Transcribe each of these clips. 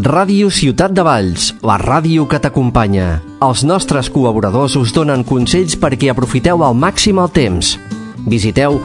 Ràdio Ciutat de Valls, la ràdio que t'acompanya. Els nostres col·laboradors us donen consells perquè aprofiteu al màxim el temps. Visiteu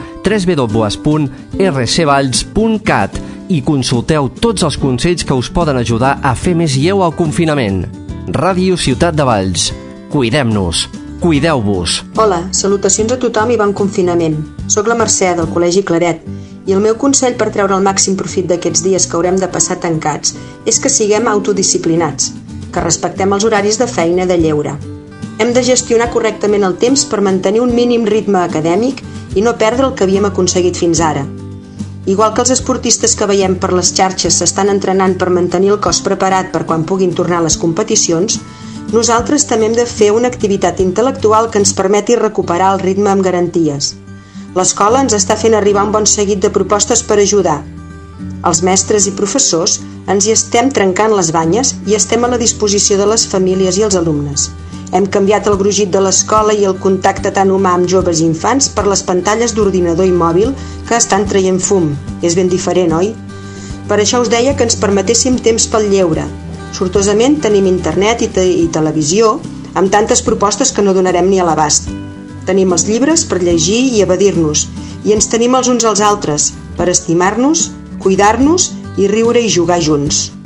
www.rcvalls.cat i consulteu tots els consells que us poden ajudar a fer més lleu el confinament. Ràdio Ciutat de Valls. Cuidem-nos. Cuideu-vos. Hola, salutacions a tothom i bon confinament. Soc la Mercè, del Col·legi Claret, i el meu consell per treure el màxim profit d'aquests dies que haurem de passar tancats és que siguem autodisciplinats, que respectem els horaris de feina i de lleure. Hem de gestionar correctament el temps per mantenir un mínim ritme acadèmic i no perdre el que havíem aconseguit fins ara. Igual que els esportistes que veiem per les xarxes s'estan entrenant per mantenir el cos preparat per quan puguin tornar a les competicions, nosaltres també hem de fer una activitat intel·lectual que ens permeti recuperar el ritme amb garanties. L'escola ens està fent arribar un bon seguit de propostes per ajudar. Els mestres i professors ens hi estem trencant les banyes i estem a la disposició de les famílies i els alumnes. Hem canviat el brogit de l'escola i el contacte tan humà amb joves i infants per les pantalles d'ordinador i mòbil que estan traient fum. És ben diferent, oi? Per això us deia que ens permetéssim temps pel lleure. Sortosament tenim internet i televisió amb tantes propostes que no donarem ni a l'abast. Tenim els llibres per llegir i evadir-nos, i ens tenim els uns als altres per estimar-nos, cuidar-nos i riure i jugar junts.